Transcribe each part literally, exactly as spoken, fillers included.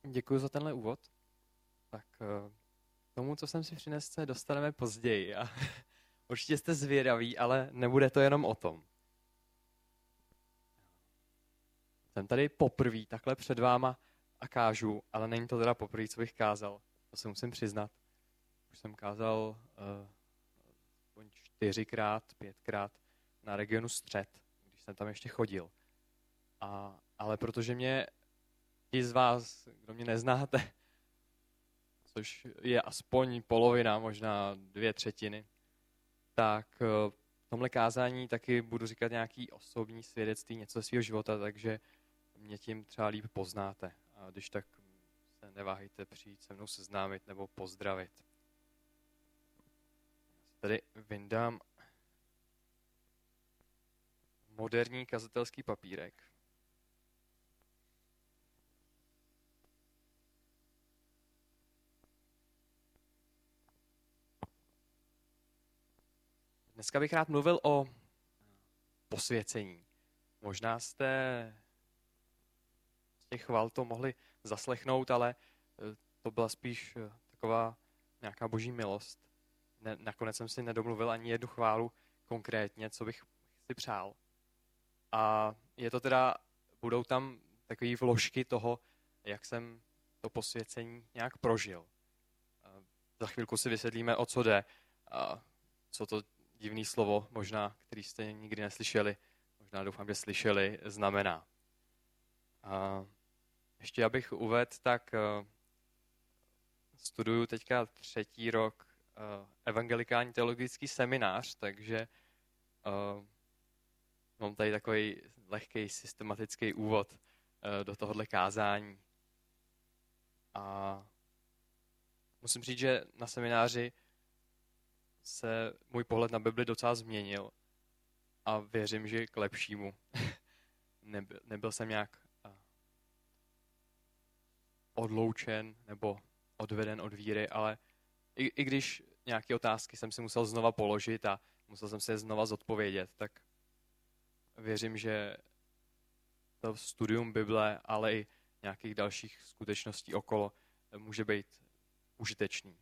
Děkuji za tenhle úvod. Tak k tomu, co jsem si přinesl, se dostaneme později. A určitě jste zvědaví, ale nebude to jenom o tom. Jsem tady poprvé takhle před váma a kážu, ale není to teda poprvé, co bych kázal. To se musím přiznat. Už jsem kázal uh, čtyřikrát, pětkrát na regionu Střed, když jsem tam ještě chodil. A, ale protože mě ti z vás, kdo mě neznáte, což je aspoň polovina, možná dvě třetiny, tak v tomhle kázání taky budu říkat nějaký osobní svědectví, něco ze svého života, takže mě tím třeba líp poznáte. A když tak se neváhejte přijít se mnou seznámit nebo pozdravit. Tady vyndám moderní kazatelský papírek. Dneska bych rád mluvil o posvěcení. Možná jste z těch chval to mohli zaslechnout, ale to byla spíš taková nějaká boží milost. Ne, nakonec jsem si nedomluvil ani jednu chválu konkrétně, co bych si přál. A je to teda, budou tam takové vložky toho, jak jsem to posvěcení nějak prožil. Za chvilku si vysvětlíme, o co jde, a co to divný slovo, možná, který jste nikdy neslyšeli, možná doufám, že slyšeli, znamená. A ještě abych uvedl, tak studuju teďka třetí rok evangelikální teologický seminář, takže mám tady takový lehký systematický úvod do tohohle kázání. A musím říct, že na semináři se můj pohled na Bibli docela změnil a věřím, že k lepšímu. nebyl, nebyl jsem nějak odloučen nebo odveden od víry, ale i, i když nějaké otázky jsem si musel znova položit a musel jsem se je znova zodpovědět, tak věřím, že to studium Bible, ale i nějakých dalších skutečností okolo může být užitečný.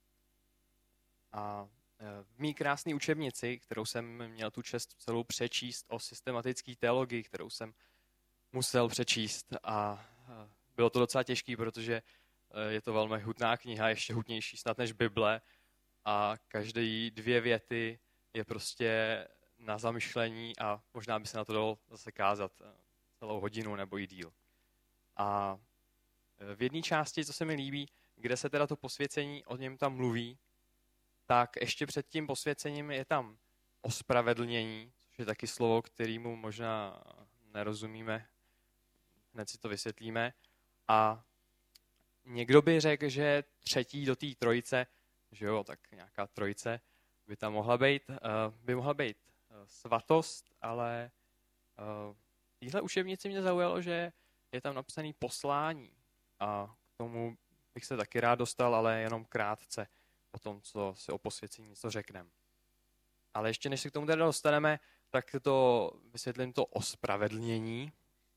A v mý krásné učebnici, kterou jsem měl tu čest celou přečíst o systematické teologii, kterou jsem musel přečíst a bylo to docela těžké, protože je to velmi hutná kniha, ještě hutnější snad než Bible a každé dvě věty je prostě na zamyšlení a možná by se na to dalo zase kázat celou hodinu nebo i díl. A v jedné části, co se mi líbí, kde se teda to posvěcení, o něm tam mluví, tak ještě před tím posvěcením je tam ospravedlnění, což je taky slovo, kterému možná nerozumíme, hned si to vysvětlíme. A někdo by řekl, že třetí do té trojice, že jo, tak nějaká trojice by tam mohla být, by mohla být svatost, ale v téhle učebnici mě zaujalo, že je tam napsaný poslání a k tomu bych se taky rád dostal, ale jenom krátce o tom, co si o posvěcení něco řekneme. Ale ještě než se k tomu teda dostaneme, tak to vysvětlím to ospravedlnění.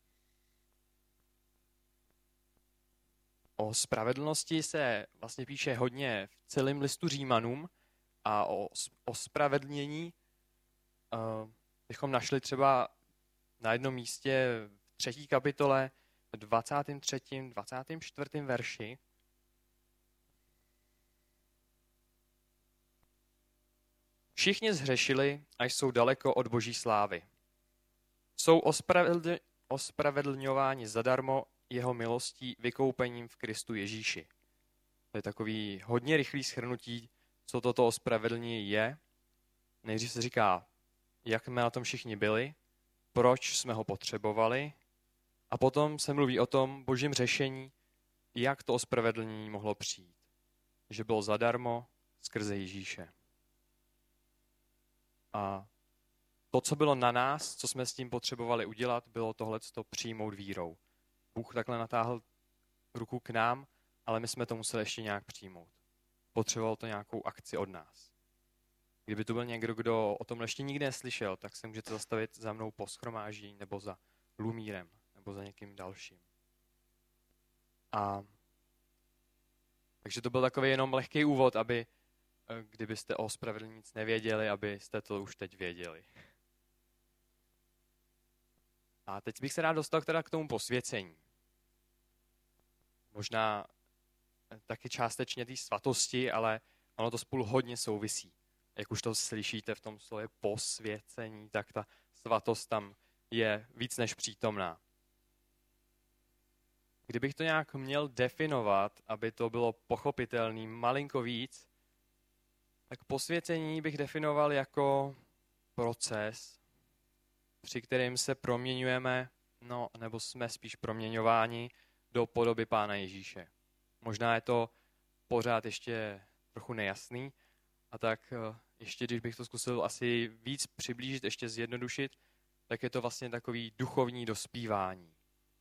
O spravedlnosti se vlastně píše hodně v celém listu Římanům a o ospravedlnění uh, bychom našli třeba na jednom místě v třetí kapitole, v dvacátém třetím, dvacátém čtvrtém verši. Všichni zhřešili a jsou daleko od boží slávy. Jsou ospravedl- ospravedlňováni zadarmo jeho milostí vykoupením v Kristu Ježíši. To je takový hodně rychlý shrnutí, co toto ospravedlnění je. Nejdřív se říká, jak jsme na tom všichni byli, proč jsme ho potřebovali a potom se mluví o tom božím řešení, jak to ospravedlnění mohlo přijít. Že bylo zadarmo skrze Ježíše. A to, co bylo na nás, co jsme s tím potřebovali udělat, bylo tohleto přijmout vírou. Bůh takhle natáhl ruku k nám, ale my jsme to museli ještě nějak přijmout. Potřeboval to nějakou akci od nás. Kdyby tu byl někdo, kdo o tom ještě nikdy neslyšel, tak se můžete zastavit za mnou po shromáždění nebo za Lumírem nebo za někým dalším. A takže to byl takový jenom lehký úvod, aby kdybyste o ospravedlnění nic nevěděli, abyste to už teď věděli. A teď bych se rád dostal teda k tomu posvěcení. Možná taky částečně té svatosti, ale ono to spolu hodně souvisí. Jak už to slyšíte v tom slově posvěcení, tak ta svatost tam je víc než přítomná. Kdybych to nějak měl definovat, aby to bylo pochopitelný malinko víc, tak posvěcení bych definoval jako proces, při kterém se proměňujeme, no nebo jsme spíš proměňováni do podoby Pána Ježíše. Možná je to pořád ještě trochu nejasný, a tak ještě, když bych to zkusil asi víc přiblížit, ještě zjednodušit, tak je to vlastně takový duchovní dospívání.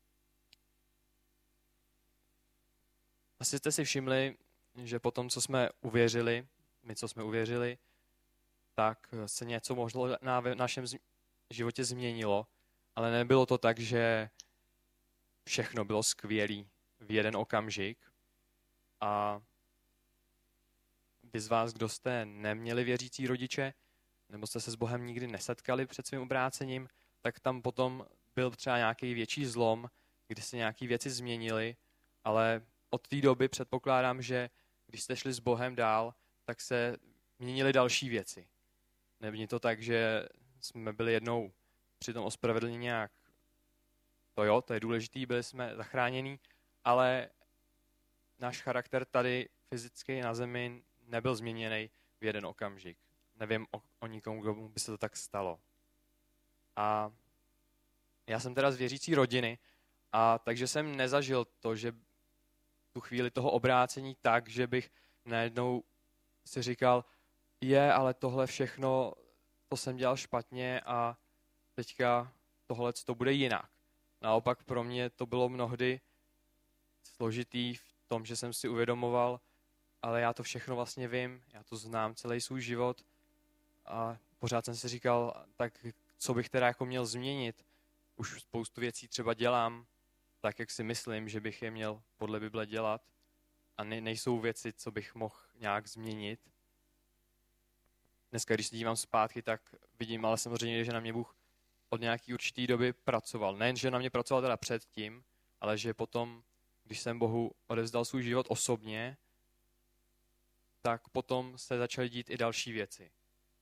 Asi jste si všimli, že po tom, co jsme uvěřili, my, co jsme uvěřili, tak se něco možná v našem životě změnilo, ale nebylo to tak, že všechno bylo skvělý v jeden okamžik. A vy z vás, kdo jste neměli věřící rodiče, nebo jste se s Bohem nikdy nesetkali před svým obrácením, tak tam potom byl třeba nějaký větší zlom, kdy se nějaké věci změnily, ale od té doby předpokládám, že když jste šli s Bohem dál, tak se měnily další věci. Není to tak, že jsme byli jednou při tom ospravedlnění nějak, to jo, to je důležitý, byli jsme zachránění, ale náš charakter tady fyzicky na zemi nebyl změněný v jeden okamžik. Nevím o, o nikomu, komu by se to tak stalo. A já jsem teda z věřící rodiny, a takže jsem nezažil to, že tu chvíli toho obrácení tak, že bych najednou si říkal, je, ale tohle všechno, to jsem dělal špatně a teďka tohle to bude jinak. Naopak pro mě to bylo mnohdy složitý v tom, že jsem si uvědomoval, ale já to všechno vlastně vím, já to znám celý svůj život a pořád jsem si říkal, tak co bych teda jako měl změnit. Už spoustu věcí třeba dělám tak, jak si myslím, že bych je měl podle Bible dělat a ne, nejsou věci, co bych mohl nějak změnit. Dneska, když se dívám zpátky, tak vidím, ale samozřejmě, že na mě Bůh od nějaký určitý doby pracoval. Nejen, že na mě pracoval teda předtím, ale že potom, když jsem Bohu odevzdal svůj život osobně, tak potom se začaly dít i další věci.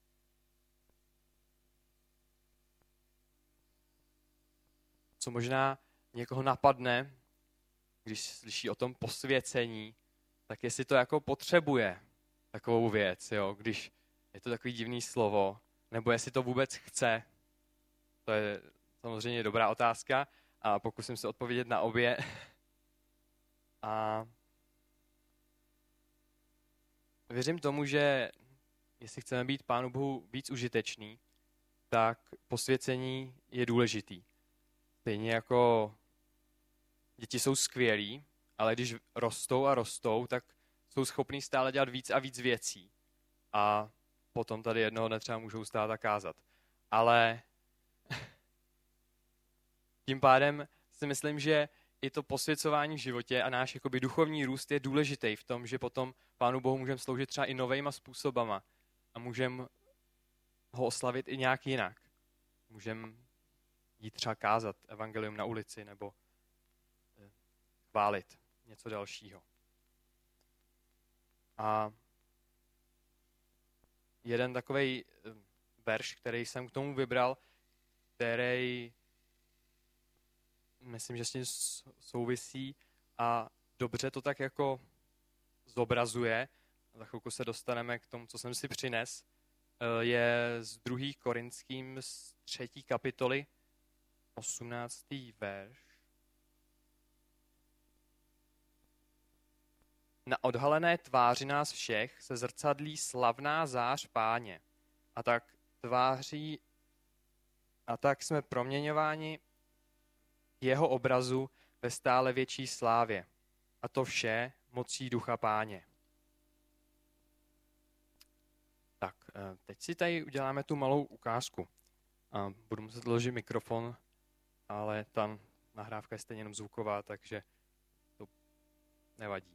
Co možná někoho napadne, když slyší o tom posvěcení, tak jestli to jako potřebuje takovou věc, jo, když je to takový divný slovo, nebo jestli to vůbec chce. To je samozřejmě dobrá otázka a pokusím se odpovědět na obě. A věřím tomu, že jestli chceme být Pánu Bohu víc užitečný, tak posvěcení je důležitý. Stejně jako děti jsou skvělí, ale když rostou a rostou, tak jsou schopní stále dělat víc a víc věcí. A potom tady jednoho dne třeba můžou stát a kázat. Ale tím pádem si myslím, že i to posvěcování v životě a náš jakoby duchovní růst je důležitý v tom, že potom Pánu Bohu můžeme sloužit třeba i novejma způsobama a můžeme ho oslavit i nějak jinak. Můžeme jít třeba kázat evangelium na ulici nebo chválit něco dalšího. A jeden takovej verš, který jsem k tomu vybral, který myslím, že s tím souvisí a dobře to tak jako zobrazuje. Za chvilku se dostaneme k tomu, co jsem si přines. Je z druhý Korinským z třetí kapitoly, osmnáctý verš. Na odhalené tváři nás všech se zrcadlí slavná zář Páně. A tak tváří, a tak jsme proměňováni jeho obrazu ve stále větší slávě. A to vše mocí Ducha Páně. Tak, teď si tady uděláme tu malou ukázku. Budu muset ložit mikrofon, ale ta nahrávka je stejně jenom zvuková, takže to nevadí.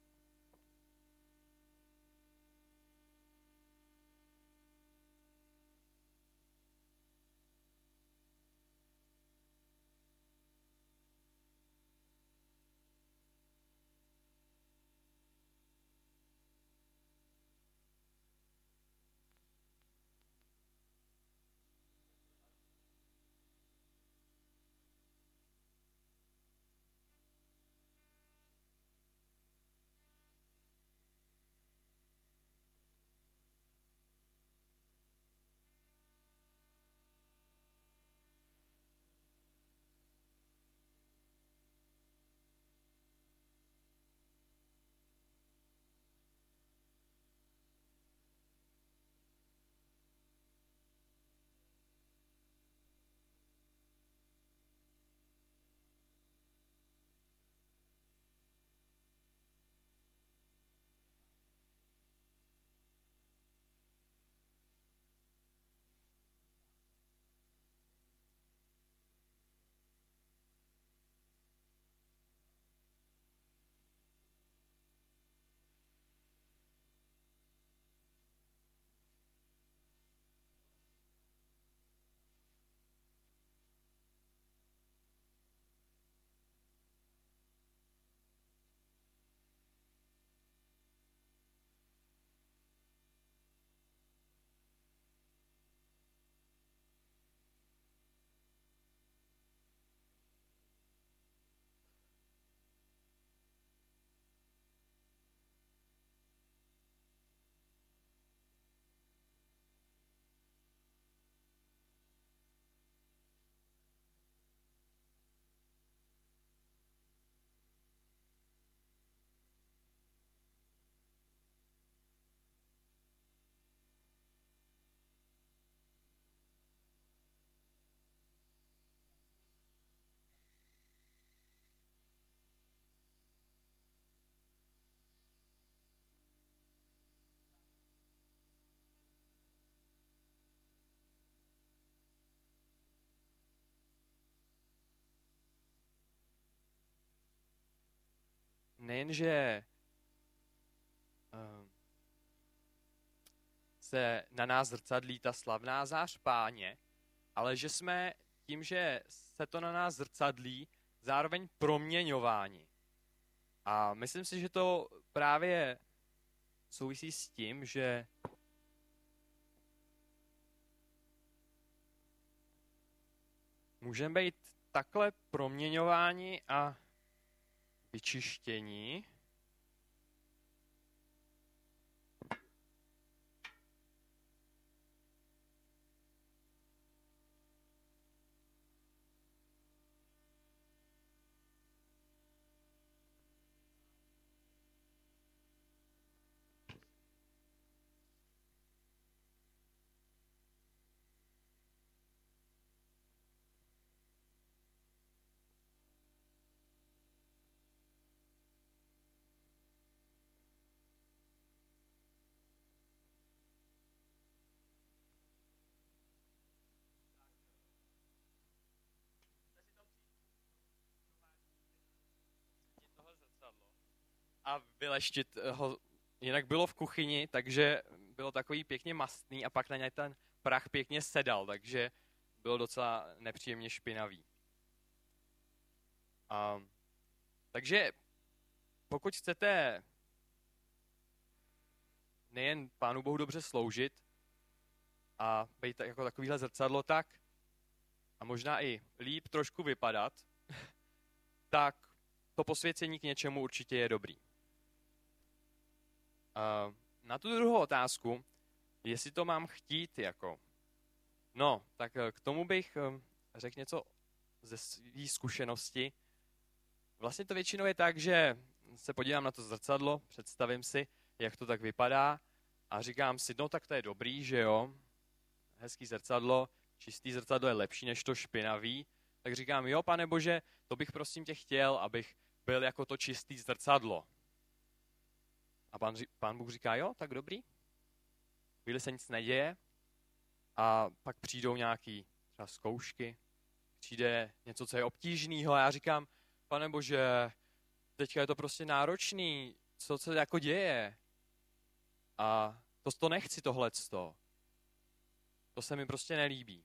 Nejenže se na nás zrcadlí ta slavná zář Páně, ale že jsme tím, že se to na nás zrcadlí, zároveň proměňováni. A myslím si, že to právě souvisí s tím, že můžeme být takhle proměňováni a vyčištění, a vyleštit ho. Jinak bylo v kuchyni, takže bylo takový pěkně mastný a pak na něj ten prach pěkně sedal, takže bylo docela nepříjemně špinavý. A, takže pokud chcete nejen Pánu Bohu dobře sloužit a být jako takovýhle zrcadlo, tak a možná i líp trošku vypadat, tak to posvěcení k něčemu určitě je dobrý. A na tu druhou otázku, jestli to mám chtít jako, no, tak k tomu bych řekl něco ze své zkušenosti. Vlastně to většinou je tak, že se podívám na to zrcadlo, představím si, jak to tak vypadá a říkám si, no tak to je dobrý, že jo, hezký zrcadlo, čistý zrcadlo je lepší než to špinavý, tak říkám, jo, Pane Bože, to bych prosím tě chtěl, abych byl jako to čistý zrcadlo. A pán, pán Bůh říká, jo, tak dobrý. Chvíli se nic neděje a pak přijdou nějaký třeba zkoušky, přijde něco, co je obtížného a já říkám, Pane Bože, teďka je to prostě náročný, co se jako děje. A to, to nechci tohleto. To se mi prostě nelíbí.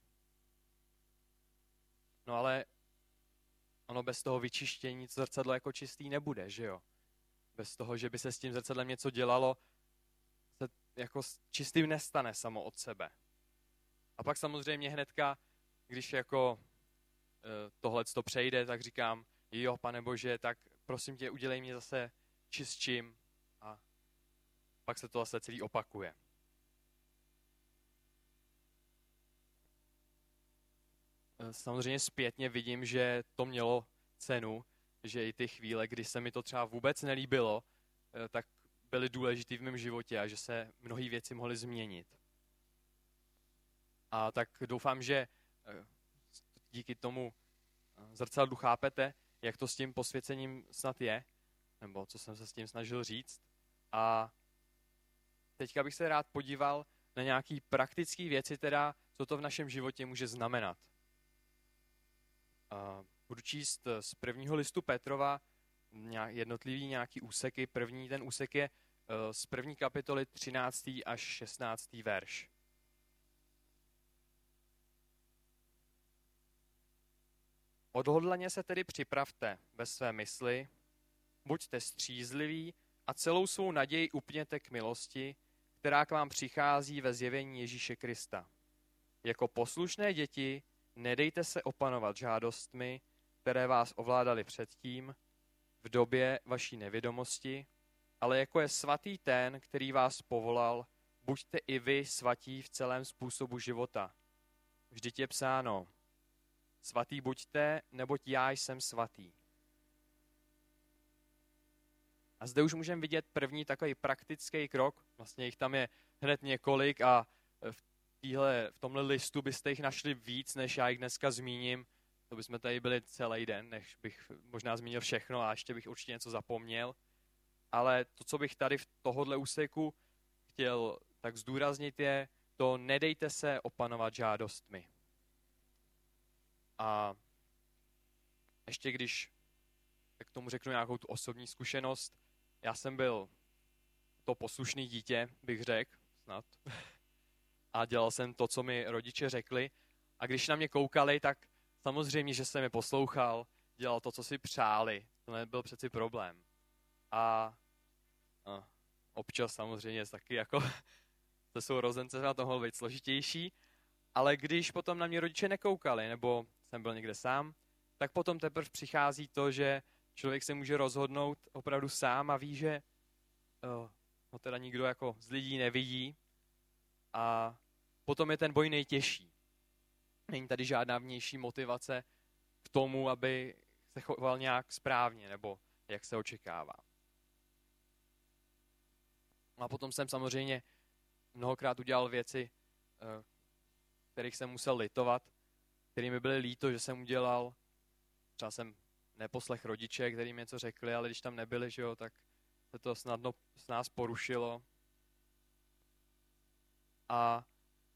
No ale ono bez toho vyčištění to zrcadlo jako čistý nebude, že jo? Bez toho, že by se s tím zrcadlem něco dělalo, se jako čistým nestane samo od sebe. A pak samozřejmě hnedka, když jako tohleto přejde, tak říkám, jo, Pane Bože, tak prosím tě, udělej mě zase čistším, a pak se to zase celý opakuje. Samozřejmě zpětně vidím, že to mělo cenu, že i ty chvíle, kdy se mi to třeba vůbec nelíbilo, tak byly důležitý v mém životě a že se mnohé věci mohly změnit. A tak doufám, že díky tomu zrcadlu chápete, jak to s tím posvěcením snad je, nebo co jsem se s tím snažil říct. A teďka bych se rád podíval na nějaké praktické věci, teda, co to v našem životě může znamenat. Budu číst z prvního listu Petrova jednotlivý nějaký úseky. První ten úsek je z první kapitoly třináctý až šestnáctý verš. Odhodlaně se tedy připravte ve své mysli, buďte střízliví a celou svou naději upněte k milosti, která k vám přichází ve zjevení Ježíše Krista. Jako poslušné děti nedejte se opanovat žádostmi, které vás ovládaly předtím, v době vaší nevědomosti, ale jako je svatý ten, který vás povolal, buďte i vy svatí v celém způsobu života. Vždyť je psáno, svatý buďte, neboť já jsem svatý. A zde už můžeme vidět první takový praktický krok, vlastně jich tam je hned několik a v, týhle, v tomhle listu byste jich našli víc, než já jich dneska zmíním. To bychom tady byli celý den, než bych možná zmínil všechno a ještě bych určitě něco zapomněl. Ale to, co bych tady v tohohle úseku chtěl tak zdůraznit, je to nedejte se opanovat žádostmi. A ještě když tak tomu řeknu nějakou tu osobní zkušenost, já jsem byl to poslušný dítě, bych řekl, snad. A dělal jsem to, co mi rodiče řekli. A když na mě koukali, tak samozřejmě, že jsem je poslouchal, dělal to, co si přáli. To nebyl přeci problém. A, a občas samozřejmě taky jako se sourozence na to mohlo být složitější. Ale když potom na mě rodiče nekoukali, nebo jsem byl někde sám, tak potom teprve přichází to, že člověk se může rozhodnout opravdu sám a ví, že uh, ho teda nikdo jako z lidí nevidí. A potom je ten boj nejtěžší. Není tady žádná vnější motivace k tomu, aby se choval nějak správně, nebo jak se očekává. A potom jsem samozřejmě mnohokrát udělal věci, uh, kterých jsem musel litovat, kterými byly líto, že jsem udělal. Třeba jsem neposlech rodiče, kterým něco řekli, ale když tam nebyli, že jo, tak se to snadno s nás porušilo. A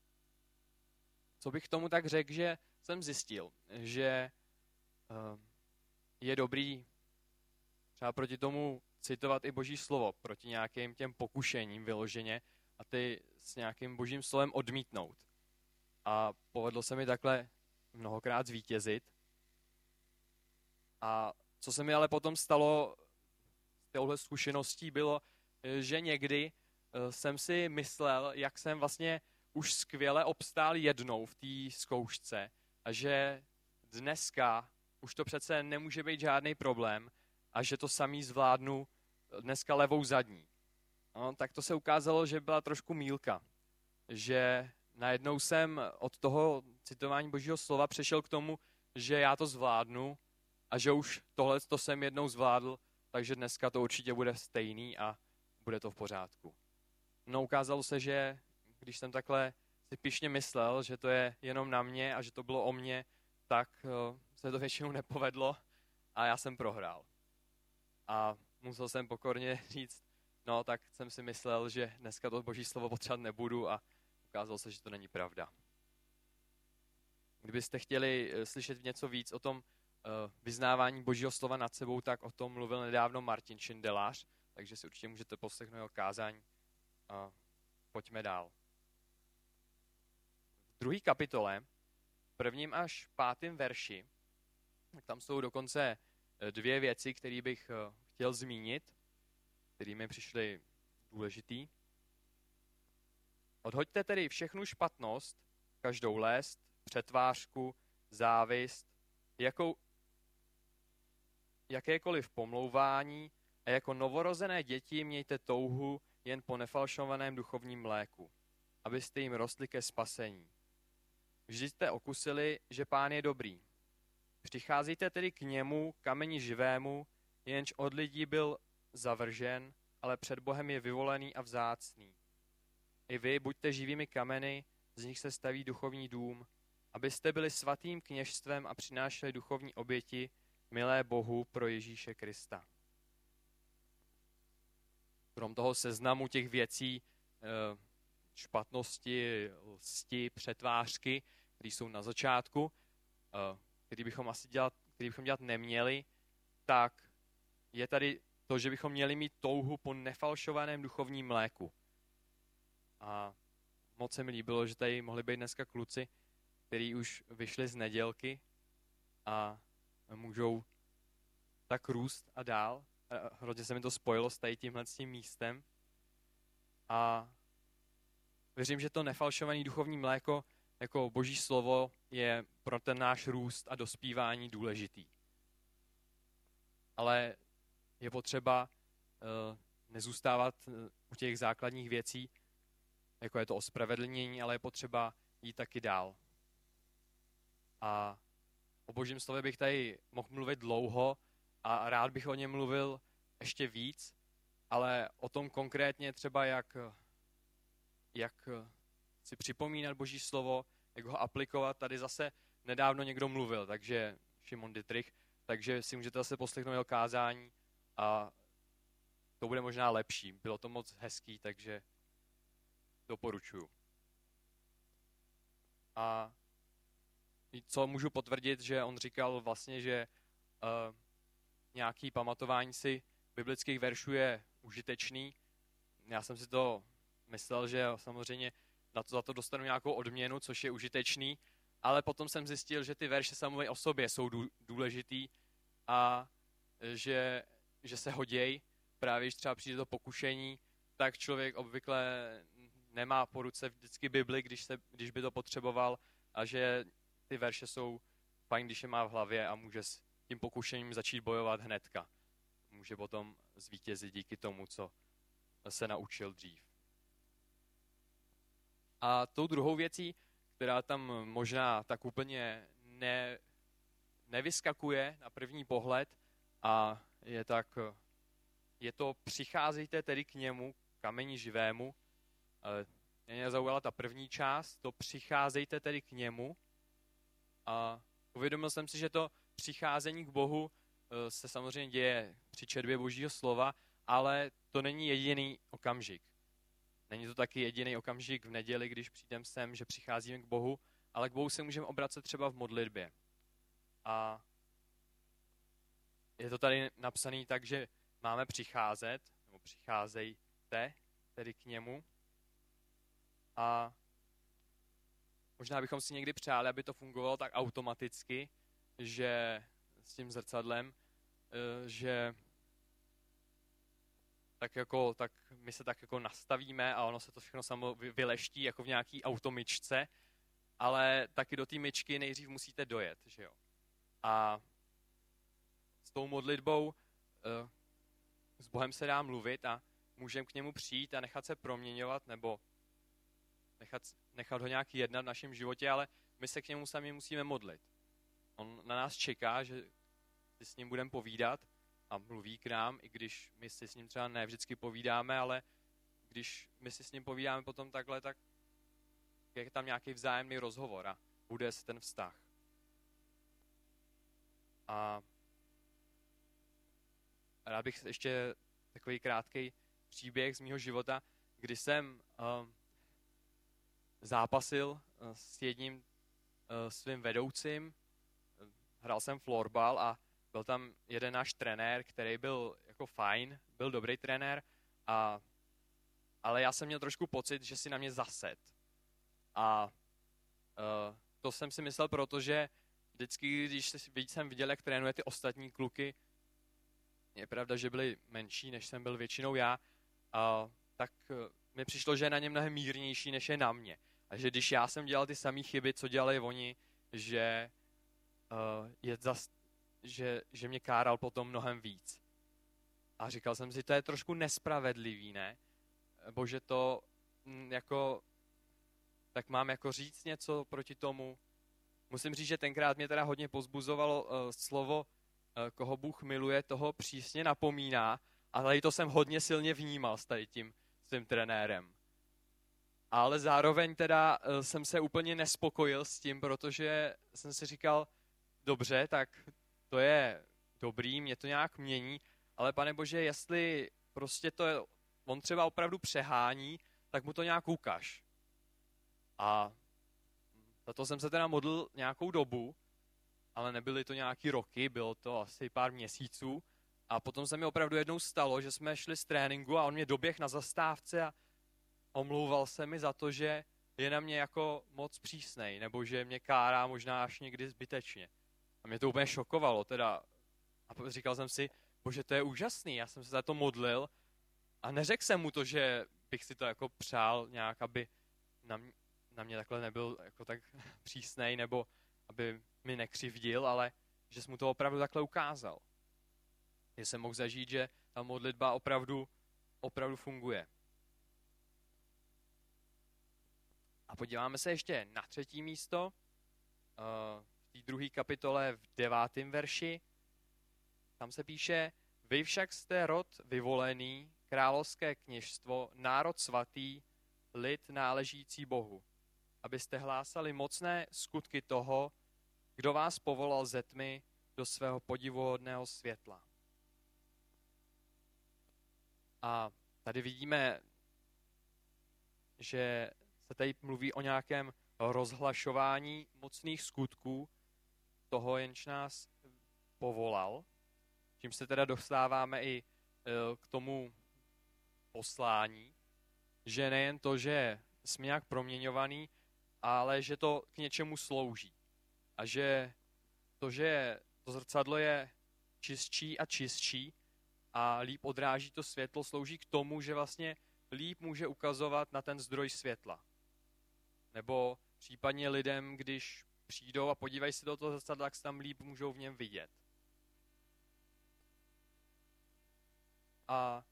co bych tomu tak řekl, že jsem zjistil, že uh, je dobrý třeba proti tomu citovat i Boží slovo, proti nějakým těm pokušením vyloženě a ty s nějakým Božím slovem odmítnout. A povedlo se mi takhle mnohokrát zvítězit. A co se mi ale potom stalo s touhle zkušeností bylo, že někdy jsem si myslel, jak jsem vlastně už skvěle obstál jednou v té zkoušce a že dneska už to přece nemůže být žádný problém a že to samý zvládnu dneska levou zadní. No, tak to se ukázalo, že byla trošku mýlka. Že najednou jsem od toho citování Božího slova přešel k tomu, že já to zvládnu a že už tohle to jsem jednou zvládl, takže dneska to určitě bude stejný a bude to v pořádku. No ukázalo se, že když jsem takhle si pyšně myslel, že to je jenom na mě a že to bylo o mně, tak se to většinou nepovedlo a já jsem prohrál. A musel jsem pokorně říct, no tak jsem si myslel, že dneska to Boží slovo potřebovat nebudu a ukázalo se, že to není pravda. Kdybyste chtěli slyšet něco víc o tom vyznávání Božího slova nad sebou, tak o tom mluvil nedávno Martin Šindelář, takže si určitě můžete poslechnout jeho kázání. Pojďme dál. V druhé kapitole, prvním až pátým verši, tak tam jsou dokonce dvě věci, které bych chtěl zmínit, které mi přišly důležitý. Odhoďte tedy všechnu špatnost, každou lest, přetvářku, závist, jakou, jakékoliv pomlouvání a jako novorozené děti mějte touhu jen po nefalšovaném duchovním mléku, abyste jim rostli ke spasení. Vždyť jste okusili, že Pán je dobrý. Přicházíte tedy k němu, kameni živému, jenž od lidí byl zavržen, ale před Bohem je vyvolený a vzácný. I vy buďte živými kameny, z nich se staví duchovní dům, abyste byli svatým kněžstvem a přinášeli duchovní oběti, milé Bohu pro Ježíše Krista. Krom toho seznamu těch věcí, špatnosti, lsti, přetvářky, které jsou na začátku, který bychom asi dělat, který bychom dělat neměli, tak je tady to, že bychom měli mít touhu po nefalšovaném duchovním mléku. A moc se mi líbilo, že tady mohli být dneska kluci, kteří už vyšli z nedělky a můžou tak růst a dál. Hrozně se mi to spojilo s tady tímhle s tím místem. A věřím, že to nefalšované duchovní mléko jako Boží slovo je pro ten náš růst a dospívání důležitý. Ale je potřeba uh, nezůstávat u těch základních věcí, jako je to ospravedlnění, ale je potřeba jít taky dál. A o Božím slově bych tady mohl mluvit dlouho a rád bych o něm mluvil ještě víc, ale o tom konkrétně třeba, jak, jak si připomínat Boží slovo, jak ho aplikovat. Tady zase nedávno někdo mluvil, takže Šimon Dietrich, takže si můžete zase poslechnout jeho kázání a to bude možná lepší. Bylo to moc hezký, takže doporučuju. A co můžu potvrdit, že on říkal vlastně, že uh, nějaký pamatování si biblických veršů je užitečný. Já jsem si to myslel, že samozřejmě na to, za to dostanu nějakou odměnu, což je užitečný, ale potom jsem zjistil, že ty verše samé o sobě jsou důležitý a že, že se hoděj, právě když třeba přijde do pokušení, tak člověk obvykle nemá po ruce vždycky Bibli, když, se, když by to potřeboval, a že ty verše jsou fajn, když je má v hlavě a může s tím pokušením začít bojovat hnedka. Může potom zvítězit díky tomu, co se naučil dřív. A tou druhou věcí, která tam možná tak úplně ne, nevyskakuje na první pohled a je tak, je to přicházejte tedy k němu, kameni živému. Mě zaujala ta první část, to přicházejte tedy k němu. A uvědomil jsem si, že to přicházení k Bohu se samozřejmě děje při četbě Božího slova, ale to není jediný okamžik. Není to taky jediný okamžik v neděli, když přijdeme sem, že přicházíme k Bohu, ale k Bohu se můžeme obracet třeba v modlitbě. A je to tady napsané tak, že máme přicházet, nebo přicházejte tedy k němu. A možná bychom si někdy přáli, aby to fungovalo tak automaticky, že s tím zrcadlem, že tak jako, tak my se tak jako nastavíme a ono se to všechno samo vyleští jako v nějaký automyčce, ale taky do té myčky nejdřív musíte dojet, že jo. A s tou modlitbou s Bohem se dá mluvit a můžeme k němu přijít a nechat se proměňovat nebo nechat, nechat ho nějak jednat v našem životě, ale my se k němu sami musíme modlit. On na nás čeká, že si s ním budeme povídat a mluví k nám, i když my si s ním třeba ne vždycky povídáme, ale když my si s ním povídáme potom takhle, tak je tam nějaký vzájemný rozhovor a bude se ten vztah. A rád bych ještě takový krátký příběh z mýho života, kdy jsem uh, zápasil uh, s jedním uh, svým vedoucím. hrál jsem florbal a byl tam jeden náš trenér, který byl jako fajn, byl dobrý trenér, a, ale já jsem měl trošku pocit, že si na mě zased. A uh, to jsem si myslel, protože vždycky, když jsem viděl, jak trénuje ty ostatní kluky, je pravda, že byli menší, než jsem byl většinou já, uh, tak uh, mi přišlo, že je na ně mnohem mírnější, než je na mě. A že když já jsem dělal ty samé chyby, co dělali oni, že, uh, je zas, že, že mě káral potom mnohem víc. A říkal jsem si, to je trošku nespravedlivý, ne? Bože, to m, jako, tak mám jako říct něco proti tomu. Musím říct, že tenkrát mě teda hodně pozbuzovalo uh, slovo, uh, koho Bůh miluje, toho přísně napomíná, ale i to jsem hodně silně vnímal s tady tím svým trenérem. Ale zároveň teda uh, jsem se úplně nespokojil s tím, protože jsem si říkal, dobře, tak to je dobrý, mě to nějak mění, ale Pane Bože, jestli prostě to je, on třeba opravdu přehání, tak mu to nějak ukaž. A za to jsem se teda modlil nějakou dobu, ale nebyly to nějaký roky, bylo to asi pár měsíců. A potom se mi opravdu jednou stalo, že jsme šli z tréninku a on mě doběh na zastávce a omlouval se mi za to, že je na mě jako moc přísnej, nebo že mě kárá možná až někdy zbytečně. A mě to úplně šokovalo teda. A říkal jsem si, bože, to je úžasný, já jsem se za to modlil a neřekl jsem mu to, že bych si to jako přál nějak, aby na mě, na mě takhle nebyl jako tak přísnej, nebo aby mi nekřivdil, ale že jsem mu to opravdu takhle ukázal. Že jsem mohl zažít, že ta modlitba opravdu, opravdu funguje. A podíváme se ještě na třetí místo, v té druhé kapitole v devátém verši. Tam se píše, vy však jste rod vyvolený, královské kněžstvo, národ svatý, lid náležící Bohu, abyste hlásali mocné skutky toho, kdo vás povolal ze tmy do svého podivuhodného světla. A tady vidíme, že se tady mluví o nějakém rozhlašování mocných skutků toho, jenž nás povolal, čím se teda dostáváme i k tomu poslání, že nejen to, že jsme nějak proměňovaný, ale že to k něčemu slouží. A že to, že to zrcadlo je čistší a čistší a líp odráží to světlo, slouží k tomu, že vlastně líp může ukazovat na ten zdroj světla. Nebo případně lidem, když přijdou a podívají se do toho zrcadla, tak se tam líp můžou v něm vidět. A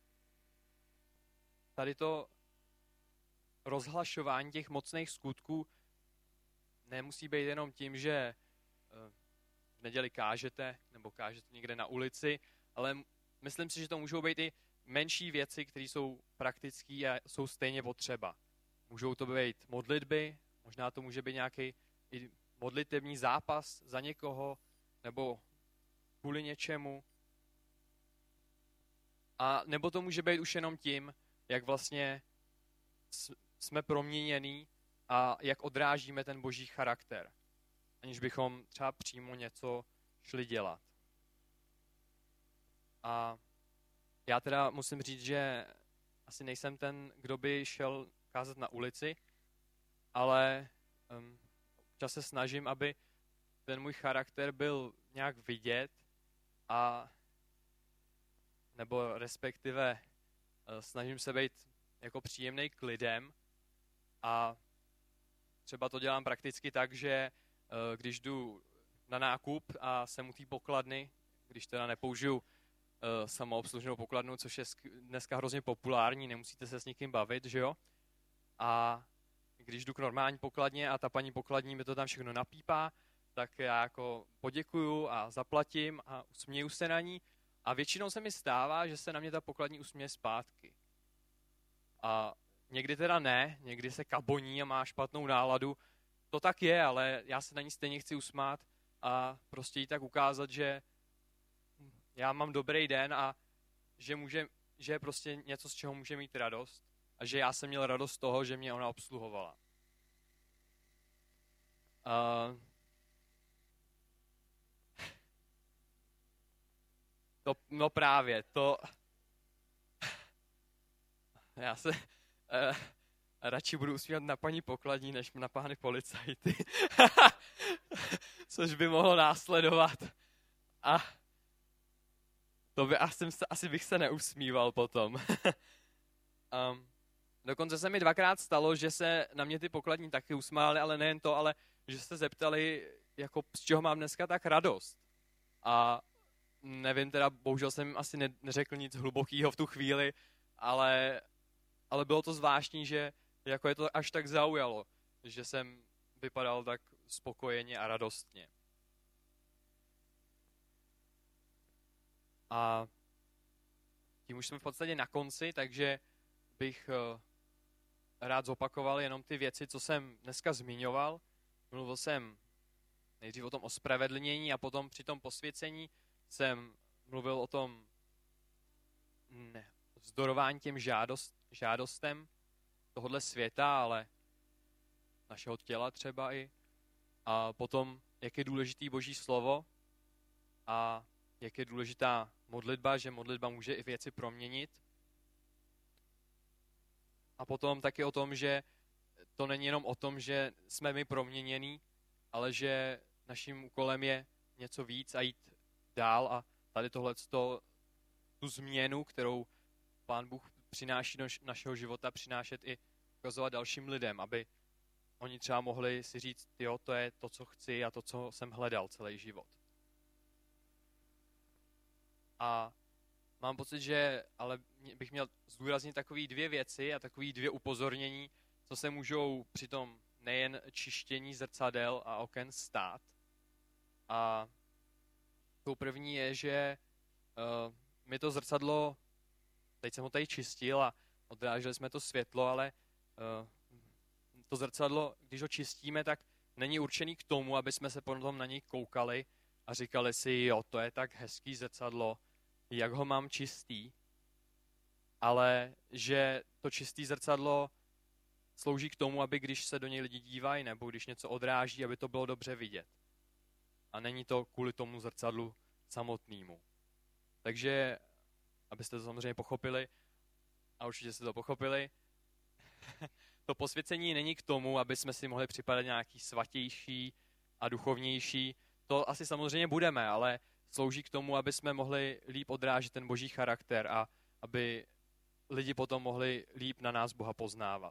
tady to rozhlašování těch mocných skutků nemusí být jenom tím, že v neděli kážete nebo kážete někde na ulici, ale myslím si, že to můžou být i menší věci, které jsou praktické a jsou stejně potřeba. Můžou to být modlitby, možná to může být nějaký i modlitevní zápas za někoho nebo kvůli něčemu. A nebo to může být už jenom tím, jak vlastně jsme proměnění a jak odrážíme ten boží charakter, aniž bychom třeba přímo něco šli dělat. A já teda musím říct, že asi nejsem ten, kdo by šel kázat na ulici, ale um, občas se snažím, aby ten můj charakter byl nějak vidět a nebo respektive uh, snažím se být jako příjemnej k lidem a třeba to dělám prakticky tak, že uh, když jdu na nákup a jsem u té pokladny, když teda nepoužiju uh, samoobslužnou pokladnu, což je dneska hrozně populární, nemusíte se s nikým bavit, že jo? A když jdu k normální pokladně a ta paní pokladní mi to tam všechno napípá, tak já jako poděkuju a zaplatím a usměju se na ní. A většinou se mi stává, že se na mě ta pokladní usměje zpátky. A někdy teda ne, někdy se kaboní a má špatnou náladu. To tak je, ale já se na ní stejně chci usmát a prostě jí tak ukázat, že já mám dobrý den a že, může, že je prostě něco, z čeho může mít radost. A že já jsem měl radost z toho, že mě ona obsluhovala. Uh, To, no právě, to... Já se uh, radši budu usmívat na paní pokladní, než na pány policajty. Což by mohlo následovat. A to by asi, asi bych se neusmíval potom. um, dokonce se mi dvakrát stalo, že se na mě ty pokladní taky usmáli, ale nejen to, ale že se zeptali, jako z čeho mám dneska tak radost. A nevím, teda bohužel jsem asi ne, neřekl nic hlubokého v tu chvíli, ale, ale bylo to zvláštní, že jako je to až tak zaujalo, že jsem vypadal tak spokojeně a radostně. A tím už jsme v podstatě na konci, takže bych rád zopakoval jenom ty věci, co jsem dneska zmiňoval. Mluvil jsem nejdřív o tom ospravedlnění a potom při tom posvěcení jsem mluvil o tom ne, vzdorování těm žádost, žádostem tohohle světa, ale našeho těla třeba i. A potom, jak je důležitý Boží slovo a jak je důležitá modlitba, že modlitba může i věci proměnit. A potom taky o tom, že to není jenom o tom, že jsme my proměnění, ale že naším úkolem je něco víc a jít dál a tady tohleto, tu změnu, kterou Pán Bůh přináší do našeho života, přinášet i ukazovat dalším lidem, aby oni třeba mohli si říct, jo, to je to, co chci a to, co jsem hledal celý život. A mám pocit, že ale bych měl zdůraznit takové dvě věci a takové dvě upozornění, co se můžou při tom nejen čištění zrcadel a oken stát. A tou první je, že uh, mi to zrcadlo, teď jsem ho tady čistil a odráželi jsme to světlo, ale uh, to zrcadlo, když ho čistíme, tak není určený k tomu, aby jsme se potom na něj koukali a říkali si, jo, to je tak hezký zrcadlo, jak ho mám čistý, ale že to čistý zrcadlo slouží k tomu, aby když se do něj lidi dívají nebo když něco odráží, aby to bylo dobře vidět. A není to kvůli tomu zrcadlu samotnému. Takže, abyste to samozřejmě pochopili, a určitě jste to pochopili, to posvěcení není k tomu, aby jsme si mohli připadat nějaký svatější a duchovnější. To asi samozřejmě budeme, ale slouží k tomu, aby jsme mohli líp odrážet ten boží charakter a aby lidi potom mohli líp na nás Boha poznávat.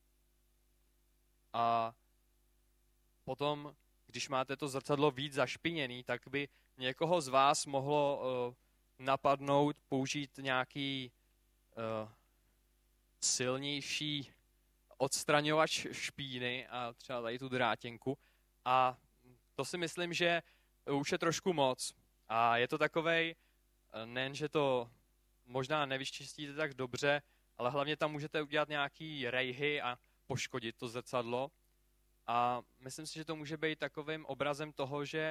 A potom, když máte to zrcadlo víc zašpiněný, tak by někoho z vás mohlo uh, napadnout použít nějaký uh, silnější odstraňovač špíny a třeba tady tu drátěnku. A to si myslím, že už je trošku moc. A je to takovej, nejen, že to možná nevyčistíte tak dobře, ale hlavně tam můžete udělat nějaký rejhy a poškodit to zrcadlo. A myslím si, že to může být takovým obrazem toho, že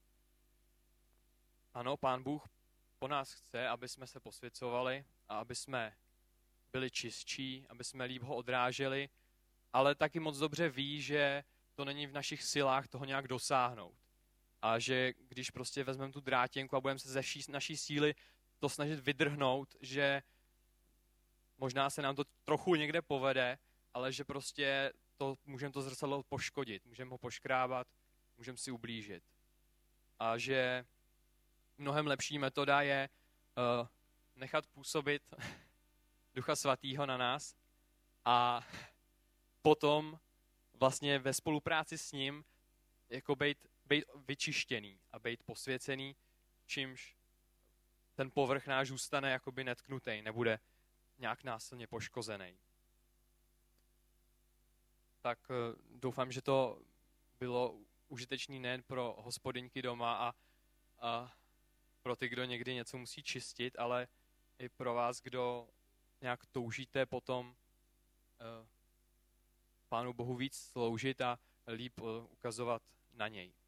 ano, Pán Bůh po nás chce, aby jsme se posvěcovali a aby jsme byli čistší, aby jsme líp ho odráželi, ale taky moc dobře ví, že to není v našich silách toho nějak dosáhnout. A že když prostě vezmeme tu drátěnku a budeme se ze vší naší síly to snažit vydrhnout, že možná se nám to trochu někde povede, ale že prostě to, můžeme to zrcadlo poškodit, můžeme ho poškrábat, můžeme si ublížit. A že mnohem lepší metoda je uh, nechat působit Ducha Svatého na nás a potom vlastně ve spolupráci s ním jako být, být vyčištěný a být posvěcený, čímž ten povrch náš zůstane jakoby netknutý, nebude nějak násilně poškozený. Tak doufám, že to bylo užitečný nejen pro hospodyňky doma a, a pro ty, kdo někdy něco musí čistit, ale i pro vás, kdo nějak toužíte potom uh, Pánu Bohu víc sloužit a líp uh, ukazovat na něj.